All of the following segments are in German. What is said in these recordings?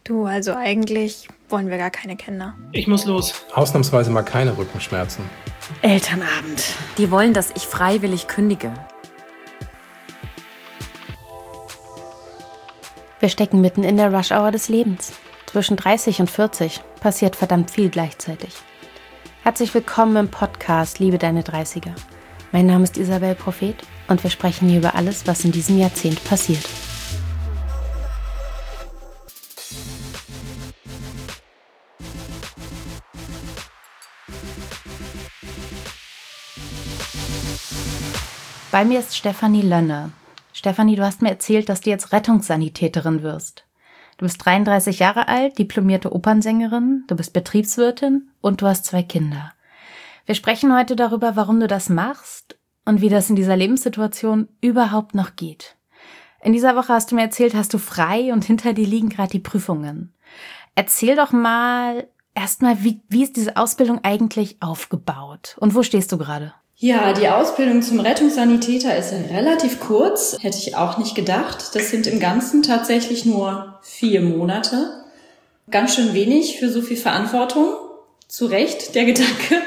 Du, also eigentlich wollen wir gar keine Kinder. Ich muss los. Ausnahmsweise mal keine Rückenschmerzen. Elternabend. Die wollen, dass ich freiwillig kündige. Wir stecken mitten in der Rush-Hour des Lebens. Zwischen 30 und 40 passiert verdammt viel gleichzeitig. Herzlich willkommen im Podcast Liebe deine 30er. Mein Name ist Isabel Prophet und wir sprechen hier über alles, was in diesem Jahrzehnt passiert. Bei mir ist Stefanie Lönne. Stefanie, du hast mir erzählt, dass du jetzt Rettungssanitäterin wirst. Du bist 33 Jahre alt, diplomierte Opernsängerin, du bist Betriebswirtin und du hast 2 Kinder. Wir sprechen heute darüber, warum du das machst und wie das in dieser Lebenssituation überhaupt noch geht. In dieser Woche hast du mir erzählt, hast du frei und hinter dir liegen gerade die Prüfungen. Erzähl doch mal erstmal, wie ist diese Ausbildung eigentlich aufgebaut und wo stehst du gerade? Ja, die Ausbildung zum Rettungssanitäter ist relativ kurz, hätte ich auch nicht gedacht. Das sind im Ganzen tatsächlich nur 4 Monate. Ganz schön wenig für so viel Verantwortung. Zu Recht, der Gedanke.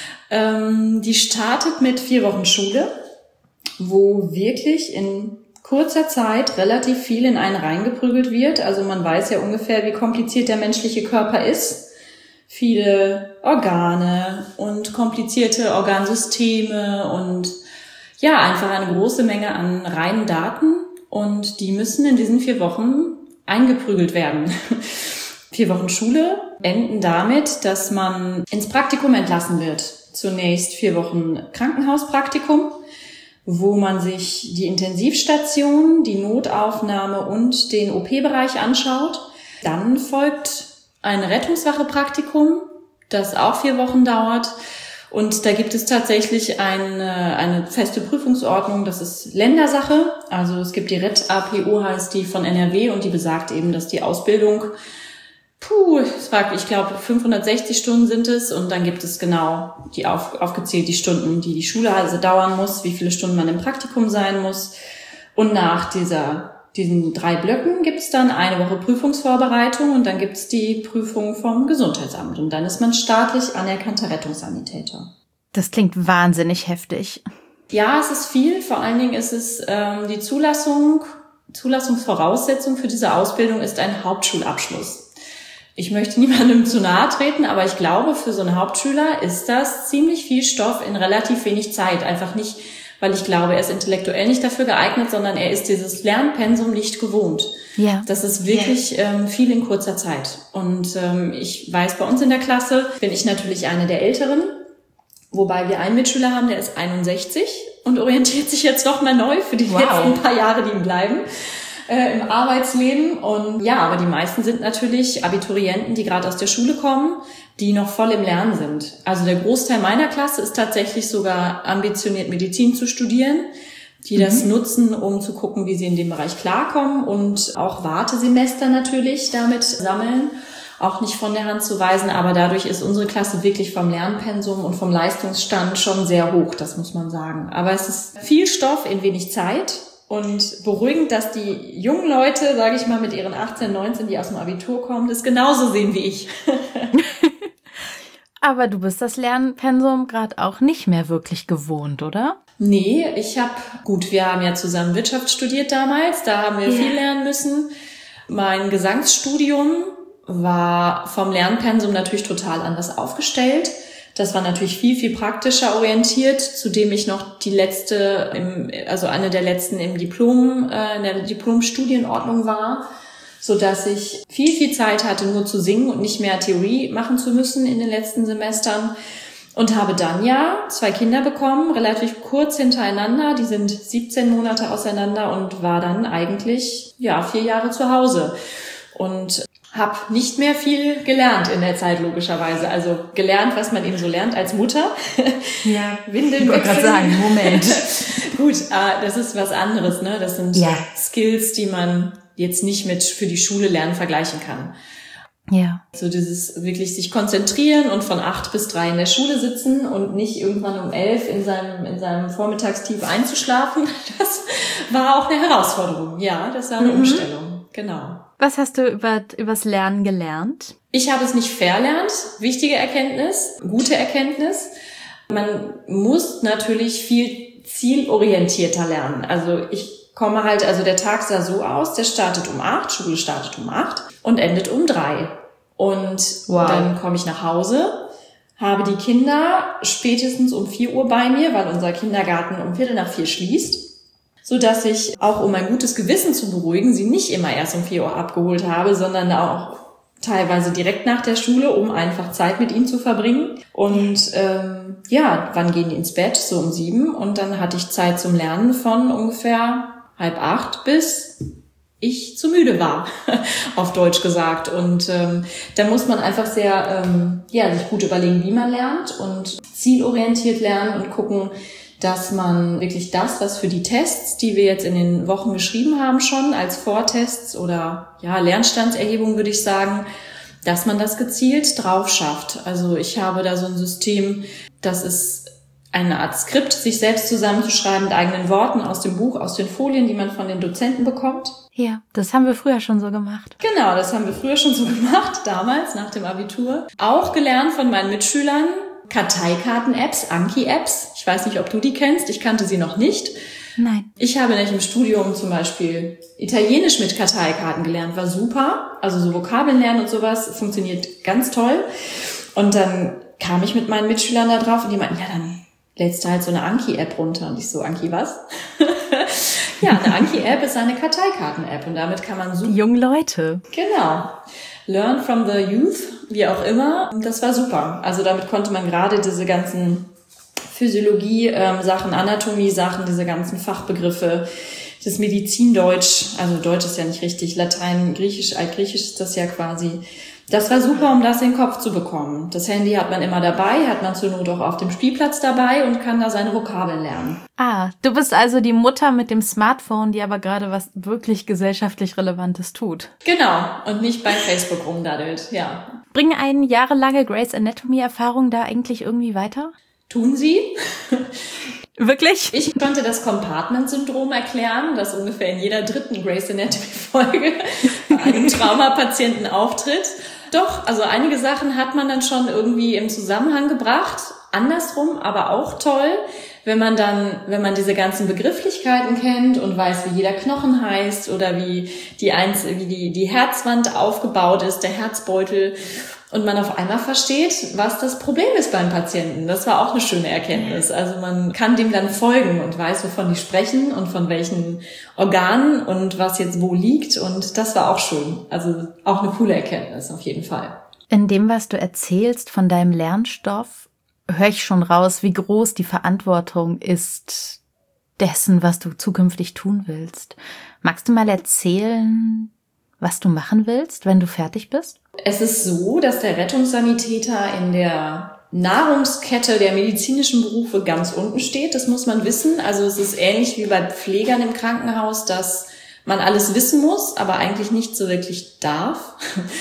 Die startet mit 4 Wochen Schule, wo wirklich in kurzer Zeit relativ viel in einen reingeprügelt wird. Also man weiß ja ungefähr, wie kompliziert der menschliche Körper ist. Viele Organe und komplizierte Organsysteme und ja, einfach eine große Menge an reinen Daten und die müssen in diesen 4 Wochen eingeprügelt werden. 4 Wochen Schule enden damit, dass man ins Praktikum entlassen wird. Zunächst 4 Wochen Krankenhauspraktikum, wo man sich die Intensivstation, die Notaufnahme und den OP-Bereich anschaut. Dann folgt ein Rettungswache-Praktikum, das auch 4 Wochen dauert. Und da gibt es tatsächlich eine feste Prüfungsordnung, das ist Ländersache. Also es gibt die RET-APO, heißt die von NRW, und die besagt eben, dass die Ausbildung, ich glaube 560 Stunden sind es. Und dann gibt es genau die aufgezählt die Stunden, die Schule also dauern muss, wie viele Stunden man im Praktikum sein muss. Und nach diesen 3 Blöcken gibt es dann eine Woche Prüfungsvorbereitung und dann gibt es die Prüfung vom Gesundheitsamt und dann ist man staatlich anerkannter Rettungssanitäter. Das klingt wahnsinnig heftig. Ja, es ist viel. Vor allen Dingen ist es die Zulassungsvoraussetzung für diese Ausbildung ist ein Hauptschulabschluss. Ich möchte niemandem zu nahe treten, aber ich glaube, für so einen Hauptschüler ist das ziemlich viel Stoff in relativ wenig Zeit. Einfach nicht, weil ich glaube, er ist intellektuell nicht dafür geeignet, sondern er ist dieses Lernpensum nicht gewohnt. Ja. Das ist wirklich viel in kurzer Zeit. Und ich weiß, bei uns in der Klasse bin ich natürlich eine der Älteren, wobei wir einen Mitschüler haben, der ist 61 und orientiert sich jetzt noch mal neu für die letzten paar Jahre, die ihm bleiben im Arbeitsleben. Und ja, aber die meisten sind natürlich Abiturienten, die gerade aus der Schule kommen, die noch voll im Lernen sind. Also der Großteil meiner Klasse ist tatsächlich sogar ambitioniert, Medizin zu studieren, die das nutzen, um zu gucken, wie sie in dem Bereich klarkommen und auch Wartesemester natürlich damit sammeln, auch nicht von der Hand zu weisen, aber dadurch ist unsere Klasse wirklich vom Lernpensum und vom Leistungsstand schon sehr hoch, das muss man sagen. Aber es ist viel Stoff in wenig Zeit. Und beruhigend, dass die jungen Leute, sage ich mal, mit ihren 18, 19, die aus dem Abitur kommen, das genauso sehen wie ich. Aber du bist das Lernpensum gerade auch nicht mehr wirklich gewohnt, oder? Nee, wir haben ja zusammen Wirtschaft studiert damals, da haben wir viel lernen müssen. Mein Gesangsstudium war vom Lernpensum natürlich total anders aufgestellt. Das war natürlich viel, viel praktischer orientiert, zudem ich noch eine der letzten in der Diplomstudienordnung war, so dass ich viel, viel Zeit hatte, nur zu singen und nicht mehr Theorie machen zu müssen in den letzten Semestern. Und habe dann 2 Kinder bekommen, relativ kurz hintereinander. Die sind 17 Monate auseinander und war dann eigentlich 4 Jahre zu Hause. Und habe nicht mehr viel gelernt in der Zeit, logischerweise. Also gelernt, was man eben so lernt als Mutter. Ja, Windeln ich wollte gerade sagen, Moment. Gut, das ist was anderes, ne? Das sind Skills, die man jetzt nicht mit für die Schule lernen vergleichen kann. Ja. So dieses wirklich sich konzentrieren und von 8 bis 3 in der Schule sitzen und nicht irgendwann um 11 in seinem Vormittagstief einzuschlafen. Das war auch eine Herausforderung. Ja, das war eine Umstellung. Genau. Was hast du übers Lernen gelernt? Ich habe es nicht verlernt. Wichtige Erkenntnis, gute Erkenntnis. Man muss natürlich viel zielorientierter lernen. Also der Tag sah so aus, der startet um 8, Schule startet um 8 und endet um 3. Und Dann komme ich nach Hause, habe die Kinder spätestens um 4 Uhr bei mir, weil unser Kindergarten um 3:15 schließt, sodass ich auch, um mein gutes Gewissen zu beruhigen, sie nicht immer erst um 4 Uhr abgeholt habe, sondern auch teilweise direkt nach der Schule, um einfach Zeit mit ihnen zu verbringen. Und wann gehen die ins Bett? So um 7. Und dann hatte ich Zeit zum Lernen von ungefähr 7:30 bis ich zu müde war, auf Deutsch gesagt. Und da muss man einfach sehr sich gut überlegen, wie man lernt und zielorientiert lernen und gucken, dass man wirklich das, was für die Tests, die wir jetzt in den Wochen geschrieben haben schon, als Vortests oder Lernstandserhebung würde ich sagen, dass man das gezielt drauf schafft. Also ich habe da so ein System, das ist eine Art Skript, sich selbst zusammenzuschreiben mit eigenen Worten aus dem Buch, aus den Folien, die man von den Dozenten bekommt. Ja, das haben wir früher schon so gemacht. Genau, das haben wir früher schon so gemacht, damals, nach dem Abitur. Auch gelernt von meinen Mitschülern. Karteikarten-Apps, Anki-Apps. Ich weiß nicht, ob du die kennst. Ich kannte sie noch nicht. Nein. Ich habe nämlich im Studium zum Beispiel Italienisch mit Karteikarten gelernt. War super. Also so Vokabeln lernen und sowas funktioniert ganz toll. Und dann kam ich mit meinen Mitschülern da drauf und die meinten, dann lädst du halt so eine Anki-App runter. Und ich so, Anki was? Eine Anki-App ist eine Karteikarten-App und damit kann man super... Die jungen Leute. Genau. Learn from the youth, wie auch immer. Das war super. Also damit konnte man gerade diese ganzen Physiologie-Sachen, Anatomie-Sachen, diese ganzen Fachbegriffe, das Medizindeutsch, also Deutsch ist ja nicht richtig, Latein, Griechisch, Altgriechisch ist das ja quasi. Das war super, um das in den Kopf zu bekommen. Das Handy hat man immer dabei, hat man zur Not auch auf dem Spielplatz dabei und kann da seine Vokabeln lernen. Ah, du bist also die Mutter mit dem Smartphone, die aber gerade was wirklich gesellschaftlich Relevantes tut. Genau, und nicht bei Facebook rumdaddelt, ja. Bringen eine jahrelange Grey's Anatomy-Erfahrung da eigentlich irgendwie weiter? Tun sie. Wirklich? Ich konnte das Compartment-Syndrom erklären, das ungefähr in jeder 3. Grey's Anatomy-Folge bei einem Traumapatienten auftritt. Doch, also einige Sachen hat man dann schon irgendwie im Zusammenhang gebracht. Andersrum, aber auch toll, wenn man diese ganzen Begrifflichkeiten kennt und weiß, wie jeder Knochen heißt oder wie die Herzwand aufgebaut ist, der Herzbeutel. Und man auf einmal versteht, was das Problem ist beim Patienten. Das war auch eine schöne Erkenntnis. Also man kann dem dann folgen und weiß, wovon die sprechen und von welchen Organen und was jetzt wo liegt. Und das war auch schön. Also auch eine coole Erkenntnis auf jeden Fall. In dem, was du erzählst von deinem Lernstoff, höre ich schon raus, wie groß die Verantwortung ist dessen, was du zukünftig tun willst. Magst du mal erzählen, was du machen willst, wenn du fertig bist? Es ist so, dass der Rettungssanitäter in der Nahrungskette der medizinischen Berufe ganz unten steht. Das muss man wissen. Also es ist ähnlich wie bei Pflegern im Krankenhaus, dass man alles wissen muss, aber eigentlich nicht so wirklich darf.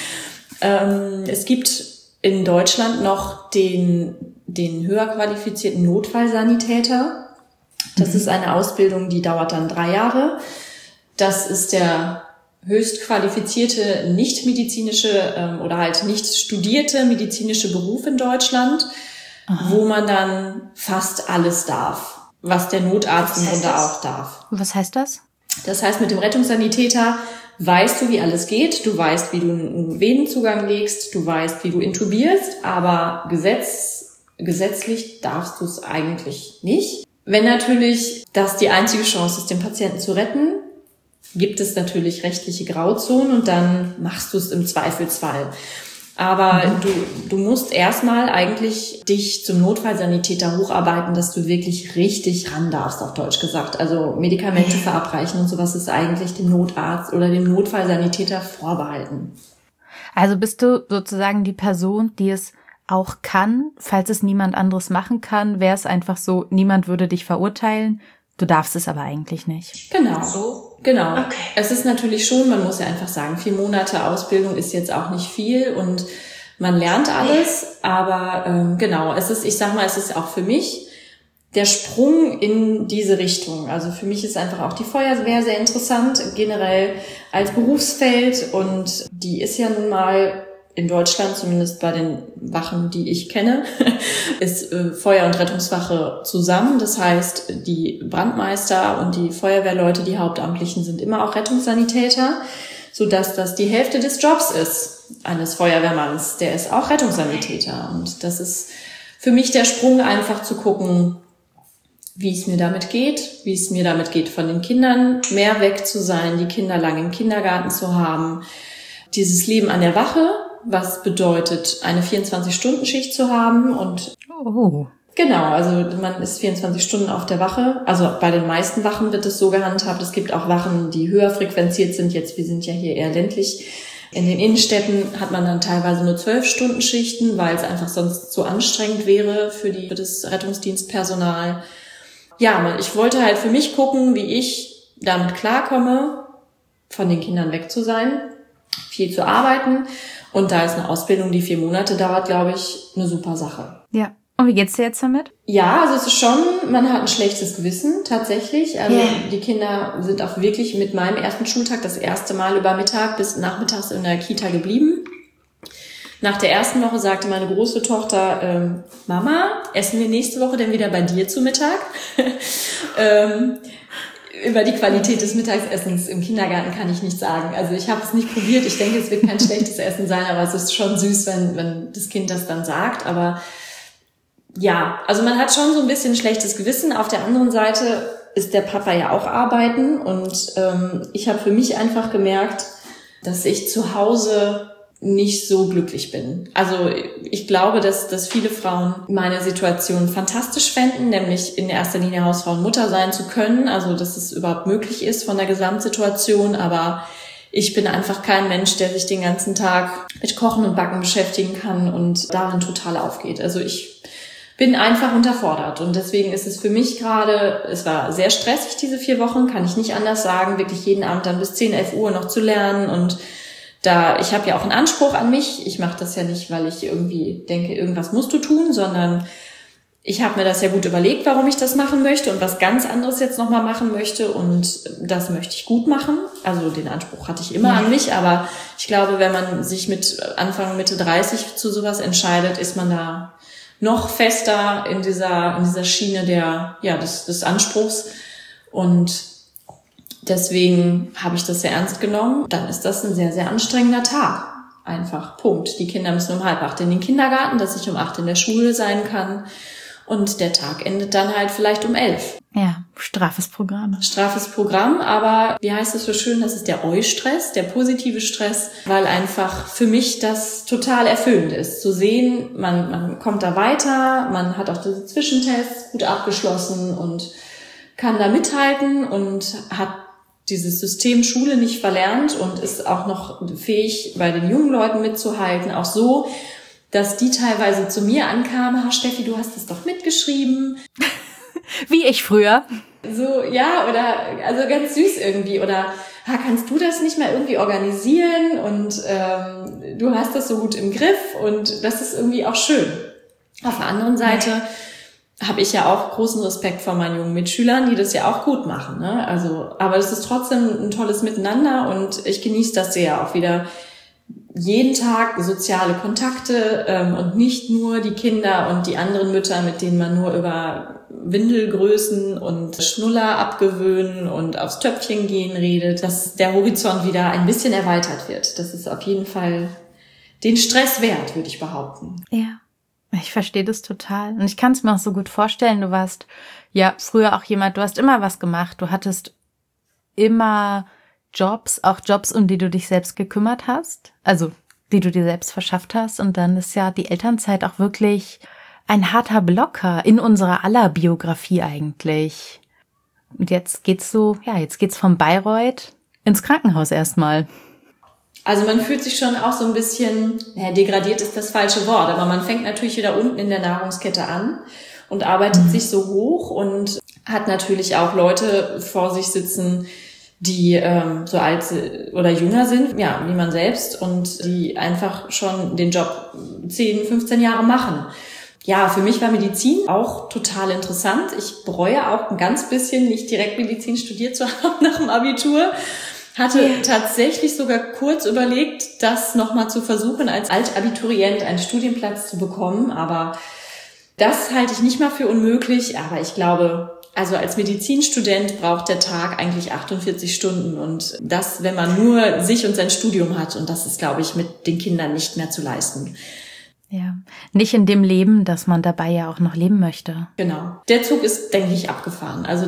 Es gibt in Deutschland noch den höher qualifizierten Notfallsanitäter. Das ist eine Ausbildung, die dauert dann 3 Jahre. Das ist der höchst qualifizierte nicht-medizinische oder halt nicht studierte medizinische Beruf in Deutschland, wo man dann fast alles darf, was der Notarzt im Grunde auch darf. Was heißt das? Das heißt, mit dem Rettungssanitäter weißt du, wie alles geht, du weißt, wie du einen Venenzugang legst, du weißt, wie du intubierst, aber gesetzlich darfst du es eigentlich nicht. Wenn natürlich das die einzige Chance ist, den Patienten zu retten, gibt es natürlich rechtliche Grauzonen und dann machst du es im Zweifelsfall. Aber du musst erstmal eigentlich dich zum Notfallsanitäter hocharbeiten, dass du wirklich richtig ran darfst, auf Deutsch gesagt. Also Medikamente verabreichen und sowas ist eigentlich dem Notarzt oder dem Notfallsanitäter vorbehalten. Also bist du sozusagen die Person, die es auch kann, falls es niemand anderes machen kann, wäre es einfach so, niemand würde dich verurteilen, du darfst es aber eigentlich nicht. Genau. Okay. Es ist natürlich schon, man muss ja einfach sagen, 4 Monate Ausbildung ist jetzt auch nicht viel und man lernt alles, aber genau, es ist auch für mich der Sprung in diese Richtung. Also für mich ist einfach auch die Feuerwehr sehr interessant, generell als Berufsfeld. Und die ist ja nun mal in Deutschland, zumindest bei den Wachen, die ich kenne, ist Feuer- und Rettungswache zusammen. Das heißt, die Brandmeister und die Feuerwehrleute, die Hauptamtlichen, sind immer auch Rettungssanitäter, sodass das die Hälfte des Jobs ist eines Feuerwehrmanns. Der ist auch Rettungssanitäter. Und das ist für mich der Sprung, einfach zu gucken, wie es mir damit geht, von den Kindern mehr weg zu sein, die Kinder lang im Kindergarten zu haben. Dieses Leben an der Wache, was bedeutet, eine 24-Stunden-Schicht zu haben. Und genau, also man ist 24 Stunden auf der Wache. Also bei den meisten Wachen wird es so gehandhabt. Es gibt auch Wachen, die höher frequenziert sind. Jetzt, wir sind ja hier eher ländlich. In den Innenstädten hat man dann teilweise nur 12-Stunden-Schichten, weil es einfach sonst zu anstrengend wäre für das Rettungsdienstpersonal. Ja, ich wollte halt für mich gucken, wie ich damit klarkomme, von den Kindern weg zu sein, viel zu arbeiten. Und da ist eine Ausbildung, die 4 Monate dauert, glaube ich, eine super Sache. Ja. Und wie geht's dir jetzt damit? Ja, also es ist schon, man hat ein schlechtes Gewissen, tatsächlich. Also Die Kinder sind auch wirklich mit meinem ersten Schultag das erste Mal über Mittag bis nachmittags in der Kita geblieben. Nach der ersten Woche sagte meine große Tochter, Mama, essen wir nächste Woche denn wieder bei dir zu Mittag? Über die Qualität des Mittagsessens im Kindergarten kann ich nicht sagen. Also ich habe es nicht probiert. Ich denke, es wird kein schlechtes Essen sein, aber es ist schon süß, wenn das Kind das dann sagt. Aber ja, also man hat schon so ein bisschen schlechtes Gewissen. Auf der anderen Seite ist der Papa ja auch arbeiten. Und ich habe für mich einfach gemerkt, dass ich zu Hause nicht so glücklich bin. Also ich glaube, dass viele Frauen meine Situation fantastisch fänden, nämlich in erster Linie Hausfrau und Mutter sein zu können, also dass es überhaupt möglich ist von der Gesamtsituation, aber ich bin einfach kein Mensch, der sich den ganzen Tag mit Kochen und Backen beschäftigen kann und darin total aufgeht. Also ich bin einfach unterfordert und deswegen ist es für mich gerade, es war sehr stressig diese 4 Wochen, kann ich nicht anders sagen, wirklich jeden Abend dann bis 10, 11 Uhr noch zu lernen und ich habe ja auch einen Anspruch an mich. Ich mache das ja nicht, weil ich irgendwie denke, irgendwas musst du tun, sondern ich habe mir das ja gut überlegt, warum ich das machen möchte und was ganz anderes jetzt nochmal machen möchte und das möchte ich gut machen. Also den Anspruch hatte ich immer an mich, aber ich glaube, wenn man sich mit Anfang, Mitte 30 zu sowas entscheidet, ist man da noch fester in dieser Schiene des Anspruchs und deswegen habe ich das sehr ernst genommen. Dann ist das ein sehr, sehr anstrengender Tag. Einfach, Punkt. Die Kinder müssen um 7:30 in den Kindergarten, dass ich um 8 in der Schule sein kann. Und der Tag endet dann halt vielleicht um 11. Ja, straffes Programm. Straffes Programm, aber wie heißt es so schön, das ist der Eu-Stress, der positive Stress, weil einfach für mich das total erfüllend ist. Zu sehen, man kommt da weiter, man hat auch diese Zwischentests gut abgeschlossen und kann da mithalten und hat dieses System Schule nicht verlernt und ist auch noch fähig, bei den jungen Leuten mitzuhalten. Auch so, dass die teilweise zu mir ankamen, Steffi, du hast es doch mitgeschrieben. Wie ich früher. So, ja, oder, also ganz süß irgendwie. Oder, kannst du das nicht mal irgendwie organisieren? Und du hast das so gut im Griff und das ist irgendwie auch schön. Auf der anderen Seite habe ich ja auch großen Respekt vor meinen jungen Mitschülern, die das ja auch gut machen, ne? Also, aber das ist trotzdem ein tolles Miteinander und ich genieße das sehr, auch wieder jeden Tag soziale Kontakte und nicht nur die Kinder und die anderen Mütter, mit denen man nur über Windelgrößen und Schnuller abgewöhnen und aufs Töpfchen gehen redet, dass der Horizont wieder ein bisschen erweitert wird. Das ist auf jeden Fall den Stress wert, würde ich behaupten. Ja. Ich verstehe das total. Und ich kann es mir auch so gut vorstellen, du warst ja früher auch jemand, du hast immer was gemacht. Du hattest immer Jobs, auch Jobs, um die du dich selbst gekümmert hast. Also, die du dir selbst verschafft hast. Und dann ist ja die Elternzeit auch wirklich ein harter Blocker in unserer aller Biografie eigentlich. Und jetzt geht's von Bayreuth ins Krankenhaus erstmal. Also man fühlt sich schon auch so ein bisschen, degradiert ist das falsche Wort, aber man fängt natürlich wieder unten in der Nahrungskette an und arbeitet sich so hoch und hat natürlich auch Leute vor sich sitzen, die so alt oder jünger sind, ja, wie man selbst und die einfach schon den Job 10, 15 Jahre machen. Ja, für mich war Medizin auch total interessant. Ich bereue auch ein ganz bisschen, nicht direkt Medizin studiert zu haben nach dem Abitur. Hatte tatsächlich sogar kurz überlegt, das nochmal zu versuchen, als Altabiturient einen Studienplatz zu bekommen. Aber das halte ich nicht mal für unmöglich. Aber ich glaube, also als Medizinstudent braucht der Tag eigentlich 48 Stunden. Und das, wenn man nur sich und sein Studium hat. Und das ist, glaube ich, mit den Kindern nicht mehr zu leisten. Ja, nicht in dem Leben, dass man dabei ja auch noch leben möchte. Genau. Der Zug ist, denke ich, abgefahren. Also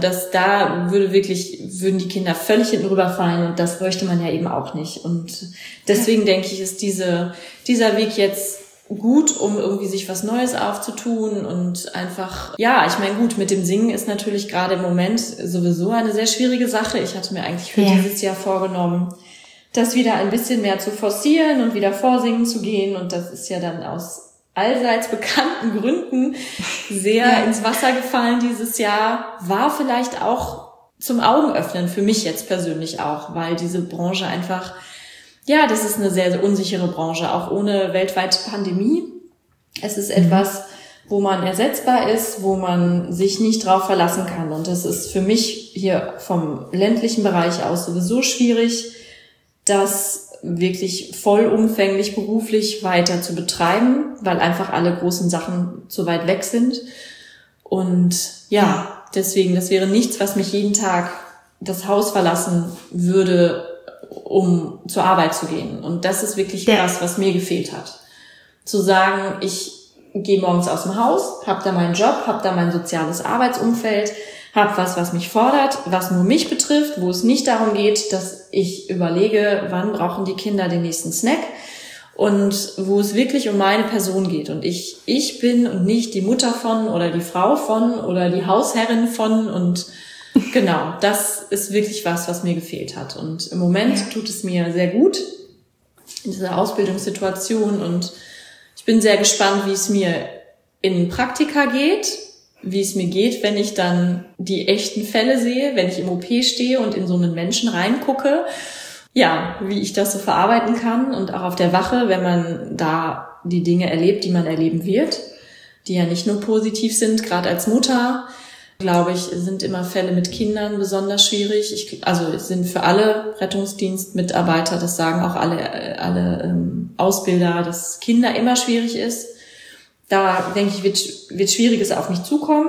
würden die Kinder völlig hinten rüberfallen und das möchte man ja eben auch nicht. Und deswegen denke ich, ist dieser Weg jetzt gut, um irgendwie sich was Neues aufzutun und einfach, ja, ich meine, gut, mit dem Singen ist natürlich gerade im Moment sowieso eine sehr schwierige Sache. Ich hatte mir eigentlich für dieses Jahr vorgenommen, das wieder ein bisschen mehr zu forcieren und wieder vorsingen zu gehen. Und das ist ja dann aus allseits bekannten Gründen sehr ins Wasser gefallen dieses Jahr. War vielleicht auch zum Augenöffnen für mich jetzt persönlich auch, weil diese Branche einfach, ja, das ist eine sehr, sehr unsichere Branche, auch ohne weltweite Pandemie. Es ist etwas, wo man ersetzbar ist, wo man sich nicht drauf verlassen kann. Und das ist für mich hier vom ländlichen Bereich aus sowieso schwierig, das wirklich vollumfänglich beruflich weiter zu betreiben, weil einfach alle großen Sachen zu weit weg sind. Und ja, deswegen, das wäre nichts, was mich jeden Tag das Haus verlassen würde, um zur Arbeit zu gehen. Und das ist wirklich was mir gefehlt hat. Zu sagen, ich gehe morgens aus dem Haus, habe da meinen Job, habe da mein soziales Arbeitsumfeld, habe was mich fordert, was nur mich betrifft, wo es nicht darum geht, dass ich überlege, wann brauchen die Kinder den nächsten Snack und wo es wirklich um meine Person geht. Und ich bin und nicht die Mutter von oder die Frau von oder die Hausherrin von. Und genau, das ist wirklich was mir gefehlt hat. Und im Moment tut es mir sehr gut in dieser Ausbildungssituation. Und ich bin sehr gespannt, wie es mir in Praktika geht, wie es mir geht, wenn ich dann die echten Fälle sehe, wenn ich im OP stehe und in so einen Menschen reingucke. Ja, wie ich das so verarbeiten kann und auch auf der Wache, wenn man da die Dinge erlebt, die man erleben wird, die ja nicht nur positiv sind, gerade als Mutter, glaube ich, sind immer Fälle mit Kindern besonders schwierig. Also es sind für alle Rettungsdienstmitarbeiter, das sagen auch alle Ausbilder, dass Kinder immer schwierig ist. Da, denke ich, wird Schwieriges auf mich zukommen,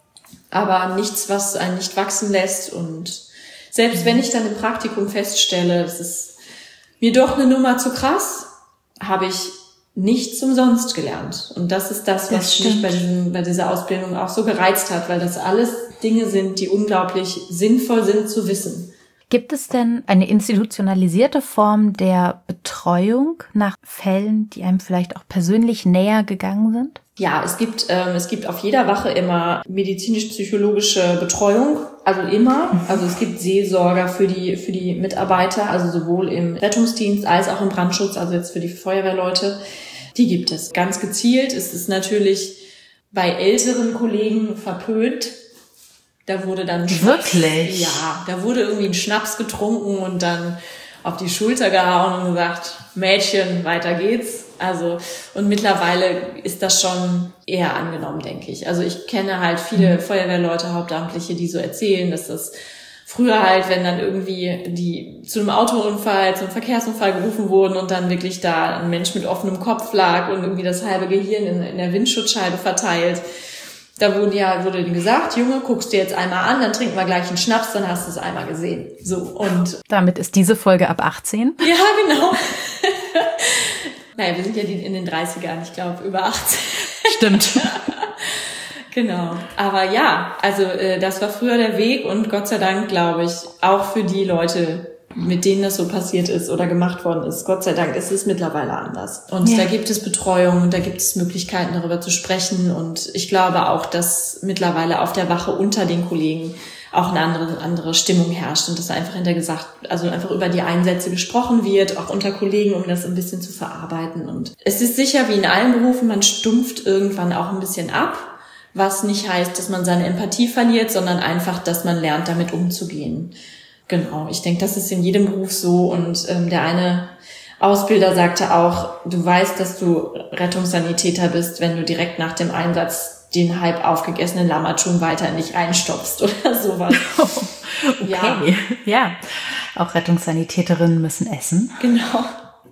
aber nichts, was einen nicht wachsen lässt. Und selbst wenn ich dann im Praktikum feststelle, es ist mir doch eine Nummer zu krass, habe ich nichts umsonst gelernt. Und das ist das, was mich bei dieser Ausbildung auch so gereizt hat, weil das alles Dinge sind, die unglaublich sinnvoll sind zu wissen. Gibt es denn eine institutionalisierte Form der Betreuung nach Fällen, die einem vielleicht auch persönlich näher gegangen sind? Ja, es gibt auf jeder Wache immer medizinisch-psychologische Betreuung, also immer. Also es gibt Seelsorger für die Mitarbeiter, also sowohl im Rettungsdienst als auch im Brandschutz, also jetzt für die Feuerwehrleute. Die gibt es. Ganz gezielt ist es natürlich bei älteren Kollegen verpönt. Da wurde dann wirklich? Ja, da wurde irgendwie ein Schnaps getrunken und dann auf die Schulter gehauen und gesagt, Mädchen, weiter geht's. Also, und mittlerweile ist das schon eher angenommen, denke ich. Also ich kenne halt viele Feuerwehrleute, Hauptamtliche, die so erzählen, dass das früher halt, wenn dann irgendwie die zu einem Autounfall, zu einem Verkehrsunfall gerufen wurden und dann wirklich da ein Mensch mit offenem Kopf lag und irgendwie das halbe Gehirn in der Windschutzscheibe verteilt, da wurde denen gesagt, Junge, guckst dir jetzt einmal an, dann trinken wir gleich einen Schnaps, dann hast du es einmal gesehen. So, und damit ist diese Folge ab 18. Ja, genau. Naja, wir sind ja in den 30ern, ich glaube, über 18. Stimmt. Genau. Aber ja, also das war früher der Weg und Gott sei Dank, glaube ich, auch für die Leute, mit denen das so passiert ist oder gemacht worden ist, Gott sei Dank ist es mittlerweile anders. Und da gibt es Betreuung und da gibt es Möglichkeiten, darüber zu sprechen. Und ich glaube auch, dass mittlerweile auf der Wache unter den Kollegen auch eine andere Stimmung herrscht und dass einfach einfach über die Einsätze gesprochen wird, auch unter Kollegen, um das ein bisschen zu verarbeiten. Und es ist sicher, wie in allen Berufen, man stumpft irgendwann auch ein bisschen ab, was nicht heißt, dass man seine Empathie verliert, sondern einfach, dass man lernt, damit umzugehen. Genau, ich denke, das ist in jedem Beruf so und der eine Ausbilder sagte auch, du weißt, dass du Rettungssanitäter bist, wenn du direkt nach dem Einsatz den halb aufgegessenen Lammertun weiter in dich reinstopfst oder sowas. Okay, ja. Auch Rettungssanitäterinnen müssen essen. Genau.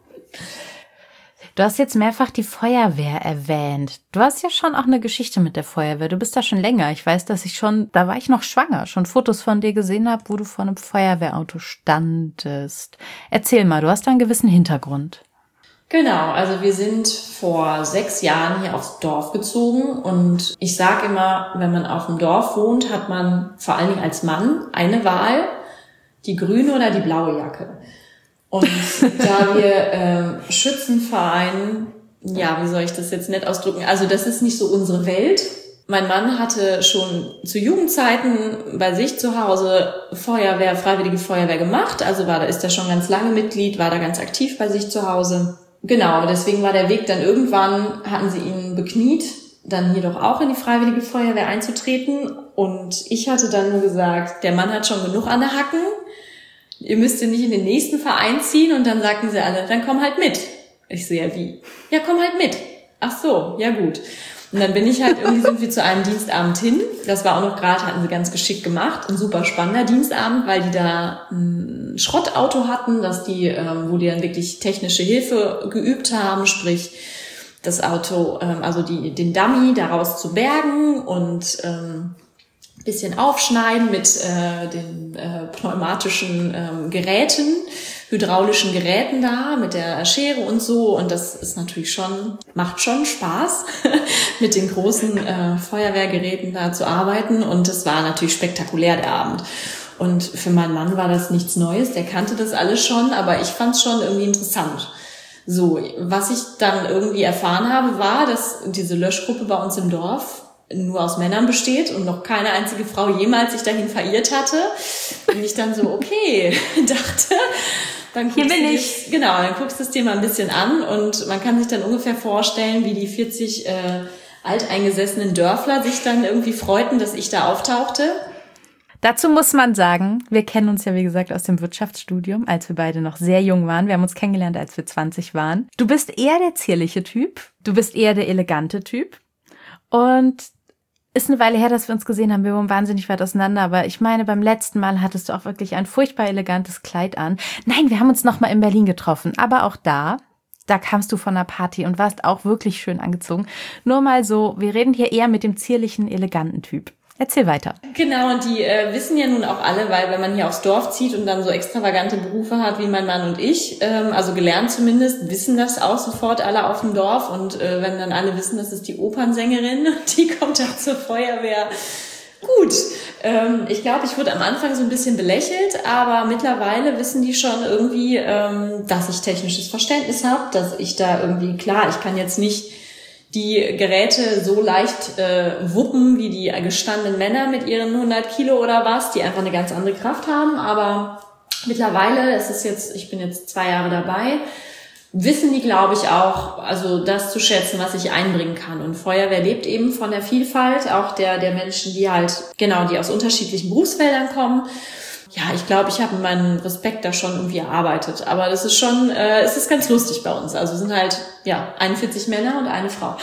Du hast jetzt mehrfach die Feuerwehr erwähnt. Du hast ja schon auch eine Geschichte mit der Feuerwehr. Du bist da schon länger. Ich weiß, dass da war ich noch schwanger, schon Fotos von dir gesehen habe, wo du vor einem Feuerwehrauto standest. Erzähl mal, du hast da einen gewissen Hintergrund. Genau, also wir sind vor 6 Jahren hier aufs Dorf gezogen und ich sage immer, wenn man auf dem Dorf wohnt, hat man vor allen Dingen als Mann eine Wahl, die grüne oder die blaue Jacke. Und da wir Schützenverein, ja, wie soll ich das jetzt nett ausdrücken, also das ist nicht so unsere Welt. Mein Mann hatte schon zu Jugendzeiten bei sich zu Hause Freiwillige Feuerwehr gemacht, also ist er schon ganz lange Mitglied, war da ganz aktiv bei sich zu Hause. Genau, deswegen war der Weg dann irgendwann, hatten sie ihn bekniet, dann hier doch auch in die Freiwillige Feuerwehr einzutreten. Und ich hatte dann nur gesagt, der Mann hat schon genug an der Hacken, ihr müsst ihn nicht in den nächsten Verein ziehen. Und dann sagten sie alle, dann komm halt mit. Ich so, ja wie? Ja, komm halt mit. Ach so, ja gut. Und dann sind wir zu einem Dienstabend hin. Das war auch noch gerade, hatten sie ganz geschickt gemacht. Ein super spannender Dienstabend, weil die da ein Schrottauto hatten, wo die dann wirklich technische Hilfe geübt haben, sprich das Auto, den Dummy daraus zu bergen und bisschen aufschneiden mit den pneumatischen Geräten, hydraulischen Geräten da, mit der Schere und so. Und das ist natürlich macht schon Spaß, mit den großen Feuerwehrgeräten da zu arbeiten. Und das war natürlich spektakulär, der Abend. Und für meinen Mann war das nichts Neues, der kannte das alles schon, aber ich fand es schon irgendwie interessant. So, was ich dann irgendwie erfahren habe, war, dass diese Löschgruppe bei uns im Dorf nur aus Männern besteht und noch keine einzige Frau jemals sich dahin verirrt hatte. Und ich dann so, okay, dachte, dann guckst du es dir mal ein bisschen an und man kann sich dann ungefähr vorstellen, wie die 40 alteingesessenen Dörfler sich dann irgendwie freuten, dass ich da auftauchte. Dazu muss man sagen, wir kennen uns ja wie gesagt aus dem Wirtschaftsstudium, als wir beide noch sehr jung waren. Wir haben uns kennengelernt, als wir 20 waren. Du bist eher der zierliche Typ, du bist eher der elegante Typ und ist eine Weile her, dass wir uns gesehen haben. Wir waren wahnsinnig weit auseinander, aber ich meine, beim letzten Mal hattest du auch wirklich ein furchtbar elegantes Kleid an. Nein, wir haben uns noch mal in Berlin getroffen, aber auch da kamst du von einer Party und warst auch wirklich schön angezogen. Nur mal so, wir reden hier eher mit dem zierlichen, eleganten Typ. Erzähl weiter. Genau, und die wissen ja nun auch alle, weil wenn man hier aufs Dorf zieht und dann so extravagante Berufe hat wie mein Mann und ich, also gelernt zumindest, wissen das auch sofort alle auf dem Dorf. Und wenn dann alle wissen, das ist die Opernsängerin, die kommt dann zur Feuerwehr. Gut, ich glaube, ich wurde am Anfang so ein bisschen belächelt, aber mittlerweile wissen die schon irgendwie, dass ich technisches Verständnis habe, dass ich da irgendwie, klar, ich kann jetzt nicht die Geräte so leicht wuppen wie die gestandenen Männer mit ihren 100 Kilo oder was, die einfach eine ganz andere Kraft haben. Aber mittlerweile, ich bin jetzt 2 Jahre dabei, wissen die, glaube ich, auch, also das zu schätzen, was ich einbringen kann. Und Feuerwehr lebt eben von der Vielfalt, auch der Menschen, die die aus unterschiedlichen Berufsfeldern kommen. Ja, ich glaube, ich habe meinen Respekt da schon irgendwie erarbeitet. Aber das ist schon, es ist ganz lustig bei uns. Also es sind 41 Männer und eine Frau.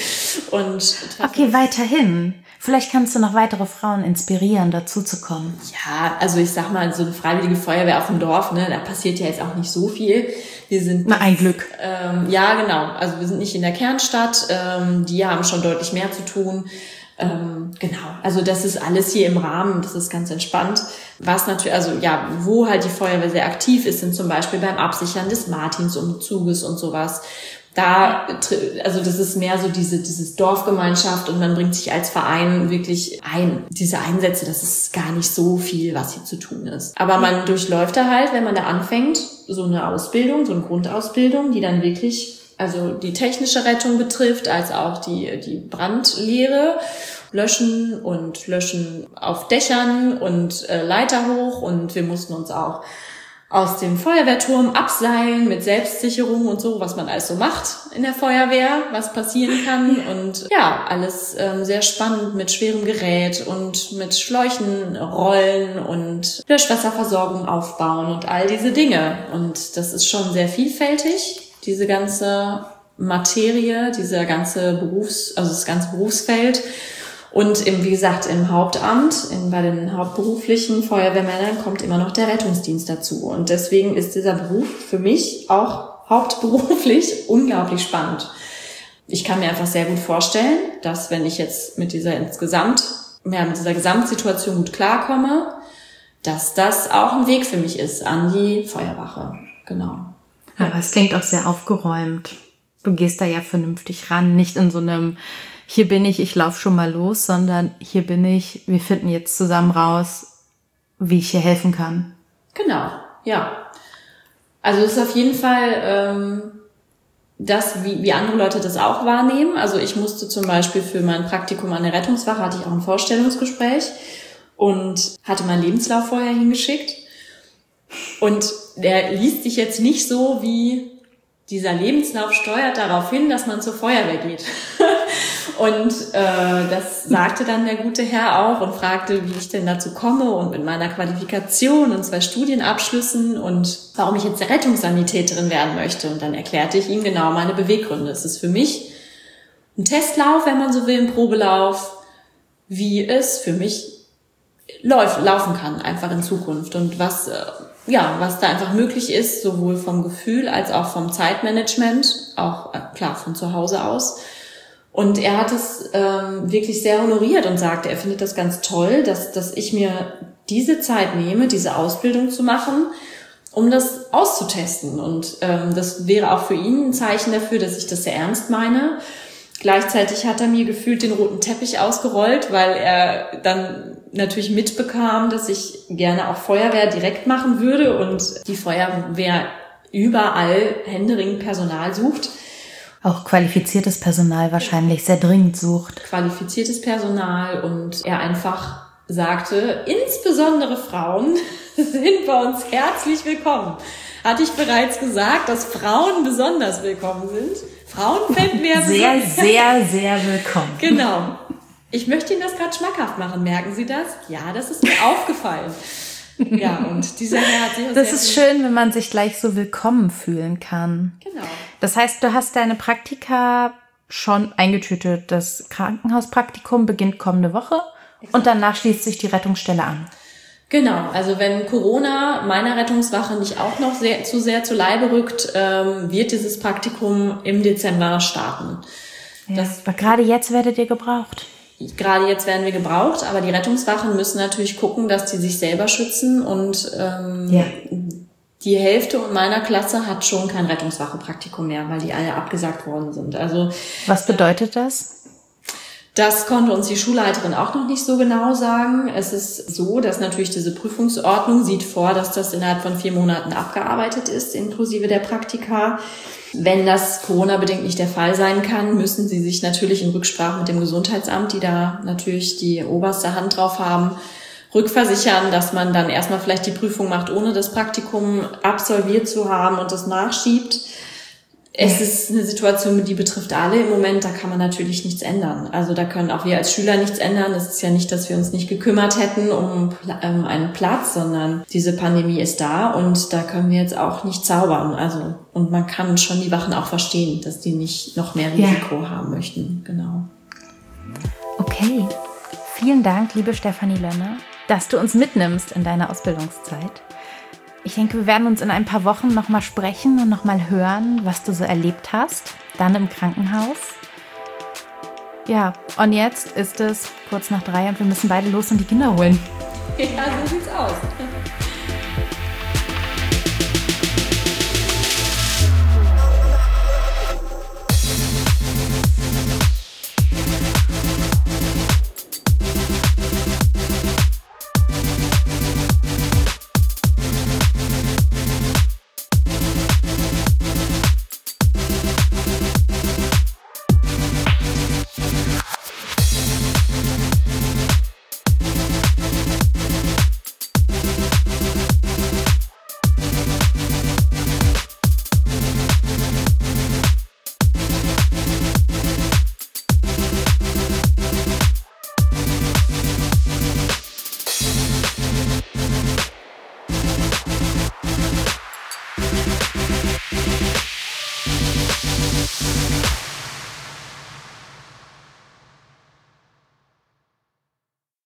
Okay, weiterhin. Vielleicht kannst du noch weitere Frauen inspirieren, dazu zu kommen. Ja, also ich sag mal, so eine freiwillige Feuerwehr auf dem Dorf, ne, da passiert ja jetzt auch nicht so viel. Wir sind ein Glück. Ja, genau. Also wir sind nicht in der Kernstadt. Die haben schon deutlich mehr zu tun. Genau, also das ist alles hier im Rahmen, das ist ganz entspannt. Was natürlich, wo halt die Feuerwehr sehr aktiv ist, sind zum Beispiel beim Absichern des Martinsumzuges und sowas. Das ist mehr so dieses Dorfgemeinschaft und man bringt sich als Verein wirklich ein. Diese Einsätze, das ist gar nicht so viel, was hier zu tun ist. Aber man durchläuft da halt, wenn man da anfängt, so eine Ausbildung, so eine Grundausbildung, die dann wirklich die technische Rettung betrifft, als auch die Brandlehre, Löschen auf Dächern und Leiter hoch. Und wir mussten uns auch aus dem Feuerwehrturm abseilen mit Selbstsicherung und so, was man alles so macht in der Feuerwehr, was passieren kann. Und ja, alles sehr spannend mit schwerem Gerät und mit Schläuchen rollen und Löschwasserversorgung aufbauen und all diese Dinge. Und das ist schon sehr vielfältig, diese ganze Materie, dieser ganze das ganze Berufsfeld. Und wie gesagt, im Hauptamt, bei den hauptberuflichen Feuerwehrmännern kommt immer noch der Rettungsdienst dazu. Und deswegen ist dieser Beruf für mich auch hauptberuflich unglaublich spannend. Ich kann mir einfach sehr gut vorstellen, dass wenn ich jetzt mit dieser Gesamtsituation gut klarkomme, dass das auch ein Weg für mich ist an die Feuerwache. Genau. Aber es klingt auch sehr aufgeräumt. Du gehst da ja vernünftig ran, nicht in so einem hier bin ich laufe schon mal los, sondern hier bin ich, wir finden jetzt zusammen raus, wie ich hier helfen kann. Genau, ja. Also es ist auf jeden Fall das, wie andere Leute das auch wahrnehmen. Also ich musste zum Beispiel für mein Praktikum an der Rettungswache, hatte ich auch ein Vorstellungsgespräch und hatte meinen Lebenslauf vorher hingeschickt. Und der liest sich jetzt nicht so, wie dieser Lebenslauf steuert darauf hin, dass man zur Feuerwehr geht. Und das sagte dann der gute Herr auch und fragte, wie ich denn dazu komme und mit meiner Qualifikation und 2 Studienabschlüssen und warum ich jetzt Rettungssanitäterin werden möchte. Und dann erklärte ich ihm genau meine Beweggründe. Es ist für mich ein Testlauf, wenn man so will, ein Probelauf, wie es für mich laufen kann, einfach in Zukunft. Und was da einfach möglich ist, sowohl vom Gefühl als auch vom Zeitmanagement, auch klar von zu Hause aus. Und er hat es wirklich sehr honoriert und sagte, er findet das ganz toll, dass ich mir diese Zeit nehme, diese Ausbildung zu machen, um das auszutesten. Und das wäre auch für ihn ein Zeichen dafür, dass ich das sehr ernst meine. Gleichzeitig hat er mir gefühlt den roten Teppich ausgerollt, weil er dann natürlich mitbekam, dass ich gerne auch Feuerwehr direkt machen würde und die Feuerwehr überall händeringend Personal sucht. Auch qualifiziertes Personal wahrscheinlich sehr dringend sucht. Qualifiziertes Personal und er einfach sagte, insbesondere Frauen sind bei uns herzlich willkommen. Hatte ich bereits gesagt, dass Frauen besonders willkommen sind. Frauen fänden wir sehr, sehr, sehr willkommen. Genau. Ich möchte Ihnen das gerade schmackhaft machen. Merken Sie das? Ja, das ist mir aufgefallen. Ja, und dieser Herr hat sich das ist schön, wenn man sich gleich so willkommen fühlen kann. Genau. Das heißt, du hast deine Praktika schon eingetütet. Das Krankenhauspraktikum beginnt kommende Woche und danach schließt sich die Rettungsstelle an. Genau, also wenn Corona meiner Rettungswache nicht auch noch zu sehr zu Leibe rückt, wird dieses Praktikum im Dezember starten. Ja, aber gerade jetzt werdet ihr gebraucht. Gerade jetzt werden wir gebraucht, aber die Rettungswachen müssen natürlich gucken, dass die sich selber schützen und die Hälfte meiner Klasse hat schon kein Rettungswache-Praktikum mehr, weil die alle abgesagt worden sind. Also was bedeutet das? Das konnte uns die Schulleiterin auch noch nicht so genau sagen. Es ist so, dass natürlich diese Prüfungsordnung sieht vor, dass das innerhalb von 4 Monaten abgearbeitet ist, inklusive der Praktika. Wenn das Corona-bedingt nicht der Fall sein kann, müssen sie sich natürlich in Rücksprache mit dem Gesundheitsamt, die da natürlich die oberste Hand drauf haben, rückversichern, dass man dann erstmal vielleicht die Prüfung macht, ohne das Praktikum absolviert zu haben und das nachschiebt. Es ist eine Situation, die betrifft alle im Moment, da kann man natürlich nichts ändern. Also da können auch wir als Schüler nichts ändern. Es ist ja nicht, dass wir uns nicht gekümmert hätten um einen Platz, sondern diese Pandemie ist da und da können wir jetzt auch nicht zaubern. Also und man kann schon die Wachen auch verstehen, dass die nicht noch mehr Risiko haben möchten. Genau. Okay, vielen Dank, liebe Stefanie Lönner, dass du uns mitnimmst in deine Ausbildungszeit. Ich denke, wir werden uns in ein paar Wochen nochmal sprechen und nochmal hören, was du so erlebt hast, dann im Krankenhaus. Ja, und jetzt ist es kurz nach 3 und wir müssen beide los und die Kinder holen. Ja, so sieht's aus.